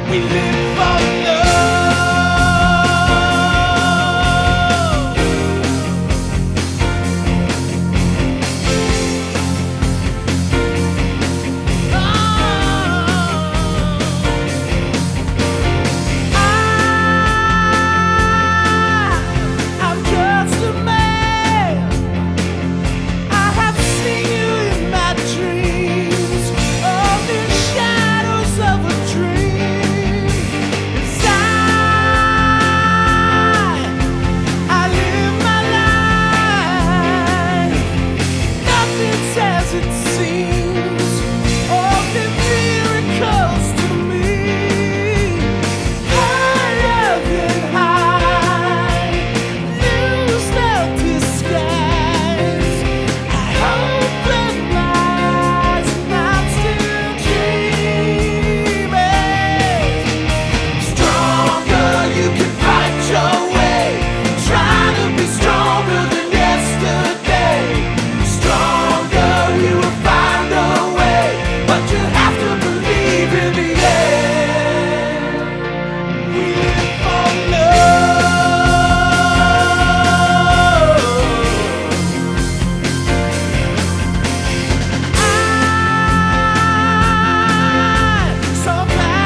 We live for love. I'm just a man. I have seen you in my dreams, all the shadows of a dream. I live my life. Nothing's as it seems. All the miracles to me. Higher than high, lose the disguise. I open my eyes and I'm still dreaming. Stronger, you can fight your way. Try to be stronger than yesterday. Stronger, we will find a way. But you have to believe in the end. We live for love. I saw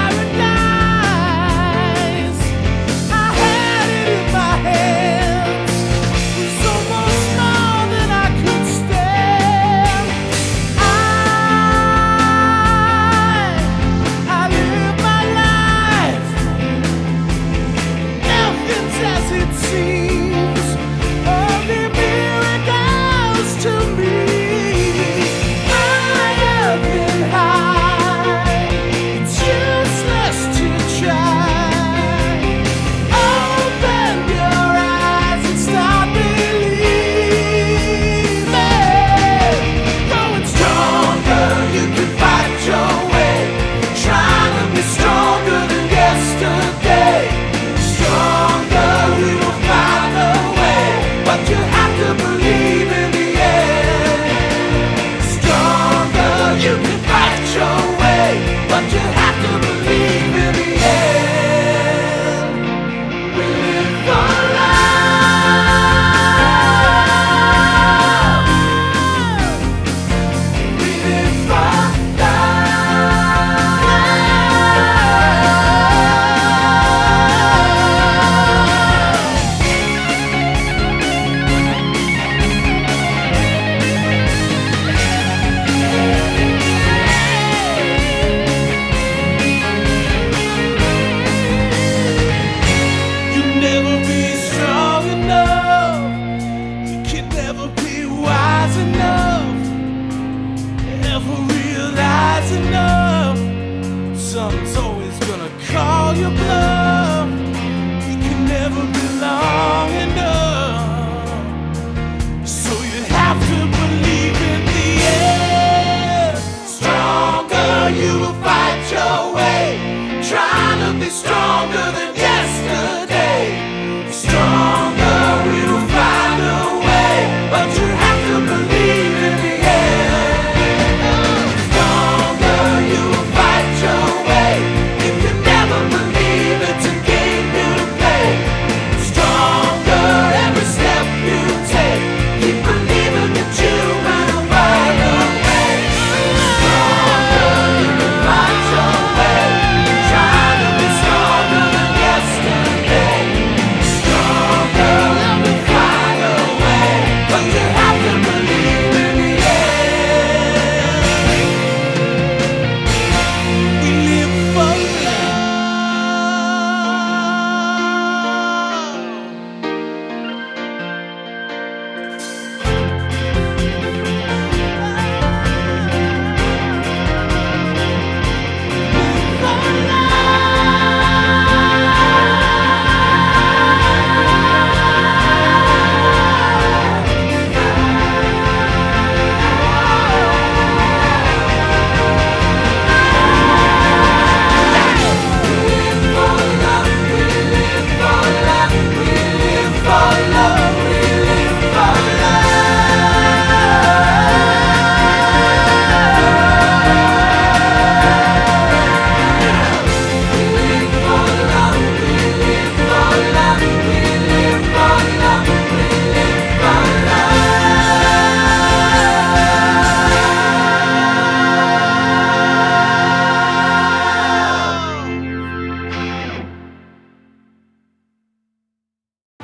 paradise. I had it in my hands. It was almost more than I could stand. I live my life. Nothing's as it seems. Only miracles to me. Higher than high. It's useless to try. Open your eyes and start believing. Growing stronger, you can fight your way. Trying to be stronger than yesterday. Stronger, we will find a way. But you have to believe in the end. Stronger, you can fight your way. But you have to believe in the end. We live for love. We live for You'll never be strong enough. You can never be wise enough. Never realize enough. Something's always gonna call your bluff.